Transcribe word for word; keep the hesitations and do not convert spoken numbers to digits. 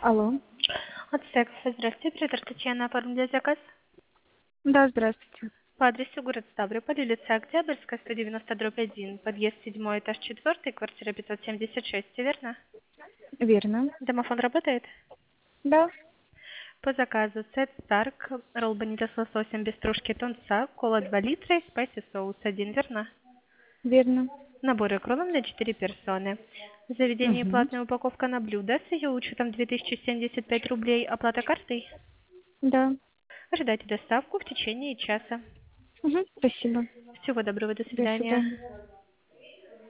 Алло. От секса. Здравствуйте, оператор Татьяна, оформляю заказ Да, здравствуйте. по адресу город Ставрополь, улица Октябрьская, сто девяносто дробь один, подъезд седьмой, этаж четвертый, квартира пятьсот семьдесят шесть, верно? Верно. Домофон работает? Да, По заказу сет Старк, ролл бонито с лососем без стружки тунца, кола два литра и спайси соус один, верно? верно. Набор икронов на четыре персоны. Заведение Угу. платная упаковка на блюдо с ее учетом две тысячи семьдесят пять рублей, оплата картой. Да. Ожидайте доставку в течение часа. Угу. Спасибо. Всего доброго, до До свидания. свидания.